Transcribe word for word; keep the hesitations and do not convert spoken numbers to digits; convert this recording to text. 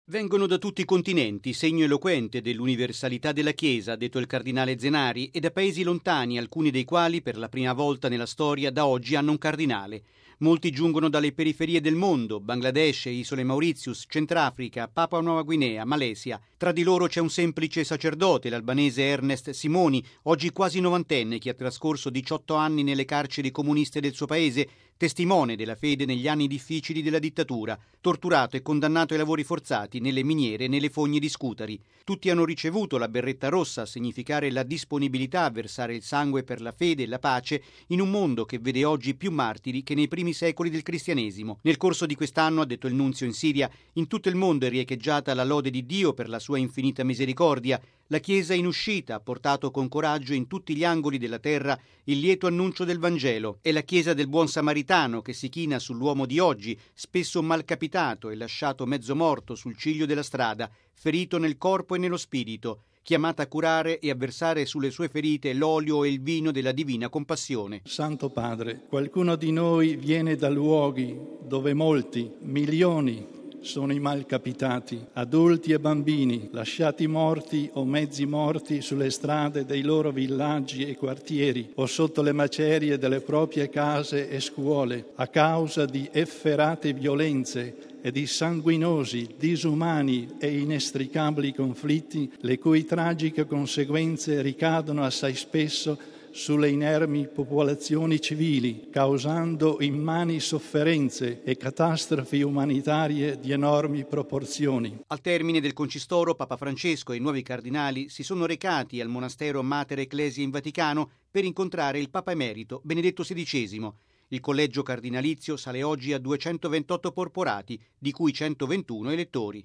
Vengono da tutti i continenti, segno eloquente dell'universalità della Chiesa, ha detto il cardinale Zenari, e da paesi lontani, alcuni dei quali per la prima volta nella storia da oggi hanno un cardinale. Molti giungono dalle periferie del mondo, Bangladesh, Isole Mauritius, Centrafrica, Papua Nuova Guinea, Malesia. Tra di loro c'è un semplice sacerdote, l'albanese Ernest Simoni, oggi quasi novantenne, che ha trascorso diciotto anni nelle carceri comuniste del suo paese, testimone della fede negli anni difficili della dittatura, torturato e condannato ai lavori forzati nelle miniere e nelle fogne di Scutari. Tutti hanno ricevuto la berretta rossa a significare la disponibilità a versare il sangue per la fede e la pace in un mondo che vede oggi più martiri che nei primi secoli del cristianesimo. Nel corso di quest'anno, ha detto il nunzio in Siria, in tutto il mondo è riecheggiata la lode di Dio per la sua infinita misericordia. La Chiesa in uscita ha portato con coraggio in tutti gli angoli della terra il lieto annuncio del Vangelo. È la Chiesa del Buon Samaritano che si china sull'uomo di oggi, spesso malcapitato e lasciato mezzo morto sul ciglio della strada, ferito nel corpo e nello spirito, chiamata a curare e a versare sulle sue ferite l'olio e il vino della divina compassione. Santo Padre, qualcuno di noi viene da luoghi dove molti, milioni, sono i malcapitati, adulti e bambini, lasciati morti o mezzi morti sulle strade dei loro villaggi e quartieri o sotto le macerie delle proprie case e scuole, a causa di efferate violenze e di sanguinosi, disumani e inestricabili conflitti, le cui tragiche conseguenze ricadono assai spesso sulle inermi popolazioni civili, causando immani sofferenze e catastrofi umanitarie di enormi proporzioni. Al termine del concistoro, Papa Francesco e i nuovi cardinali si sono recati al monastero Mater Ecclesiae in Vaticano per incontrare il Papa Emerito Benedetto sedicesimo. Il collegio cardinalizio sale oggi a duecentoventotto porporati, di cui centoventuno elettori.